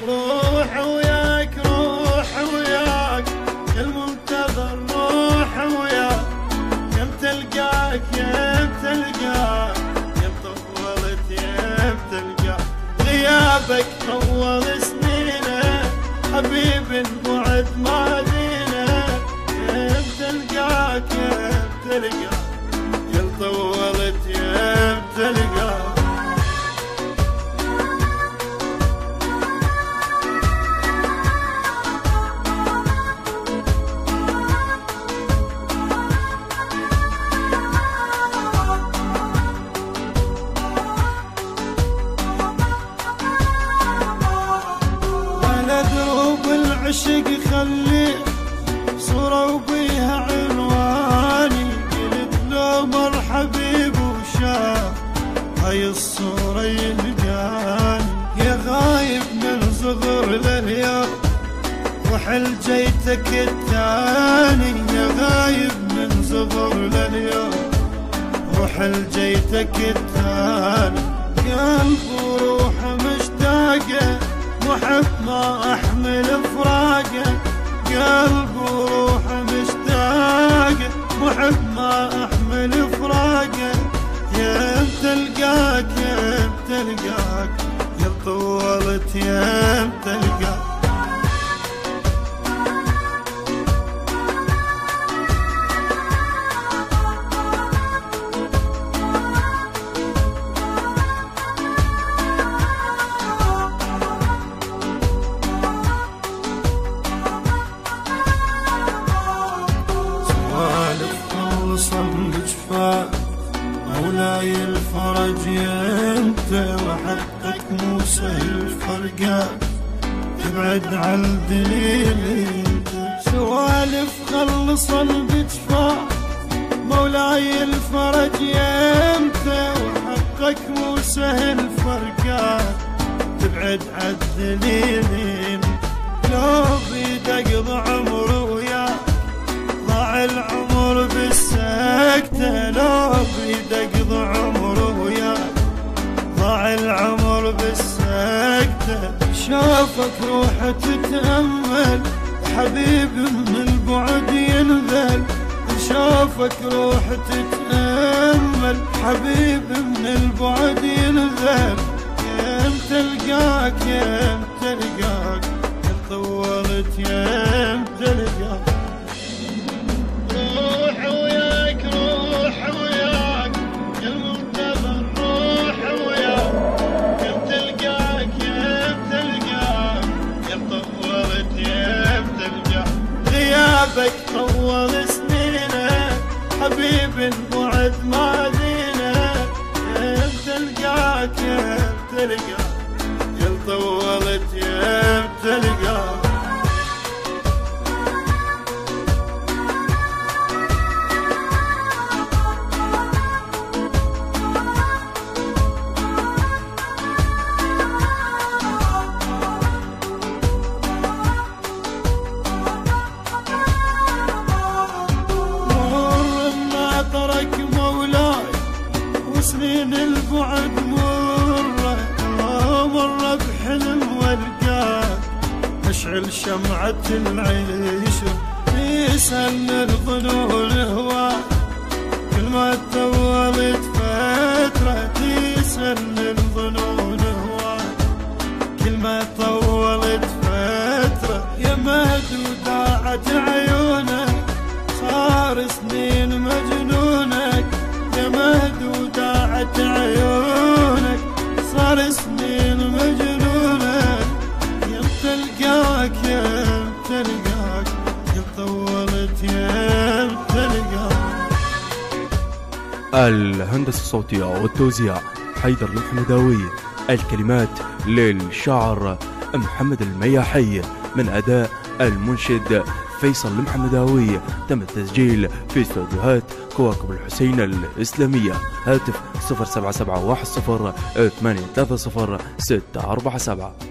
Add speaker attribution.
Speaker 1: روح وياك روح وياك يا المنتظر، روح وياك يم تلقاك يم تلقاك يم طولت يم تلقاك، غيابك طول سنينه حبيب بعد ما دينه، يم تلقاك يم تلقاك يم طولت يم تلقاك. دروب العشق خلي صورة وبيها عنواني، قلت له مرحبا وشاف هاي الصورة يلقاني، يا غايب من صغر لليوم وحل جيتك الثاني، يا غايب من صغر لليوم وحل جيتك الثاني، قلب وروحه مشتاقه محب ما احمل فراقه، قلب وروحه مشتاقه محب ما احمل فراقه، يم تلقاك يم تلقاك يا طولت يم تلقاك. صم جفاء مولاي الفرج انت، وحقك مو سهل فرقاك تبعد عن الدليل انت، سوالف خلصا بجفاء مولاي الفرج انت، وحقك مو سهل فرقاك تبعد عن الدليل، لو بيدك ضع عمر وياك ضاع العمر بالسكتة، لو بيدك ضاع عمر وياك ضاع العمر بالسكتة، شافك روح تتأمل حبيب من البعد ينذل، شافك روح تتأمل حبيب من البعد ينذل، يم تلقاك يم تلقاك يم طولت يم تلقاك. روح وياك روح وياك يا المنتظر، روح وياك يم تلقاك يم تلقاك يم طولت يم تلقاك، غيابك طول سنينه حبيب بعد ما دينه، يم تلقاك يم تلقاك يم طولت يم تلقاك. سنين البعد مرة مرة بحلم والقاك، اشعل شمعة العيشة يسأل الظنون هواك، كل ما طولت فترة يسأل الظنون هواك، كل ما طولت فترة يا مهد وداعت عيونك، صار سنين مجنونك يا مهد وداعت عيونك، صار سنين مجنونك، يم تلقاك يم تلقاك يم طولت يم تلقاك.
Speaker 2: الهندسة الصوتية والتوزيع حيدر المحمداوي، الكلمات للشاعر محمد المياحي، من أداء المنشد فيصل المحمداوي، تم التسجيل في استوديوهات كواكب الحسين الإسلامية. هاتف 07710 830 647.